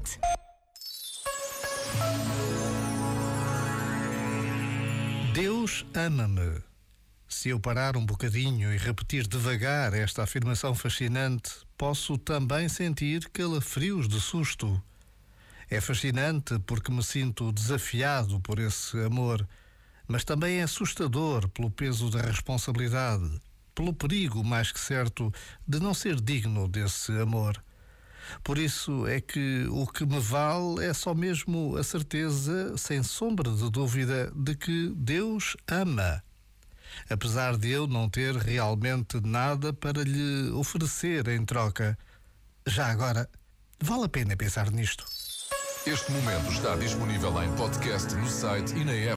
internet. Deus ama-me. Se eu parar um bocadinho e repetir devagar esta afirmação fascinante, posso também sentir calafrios de susto. É fascinante porque me sinto desafiado por esse amor, mas também é assustador pelo peso da responsabilidade, pelo perigo mais que certo de não ser digno desse amor. Por isso é que o que me vale é só mesmo a certeza, sem sombra de dúvida, de que Deus ama. Apesar de eu não ter realmente nada para lhe oferecer em troca. Já agora, vale a pena pensar nisto. Este momento está disponível em podcast no site e na app.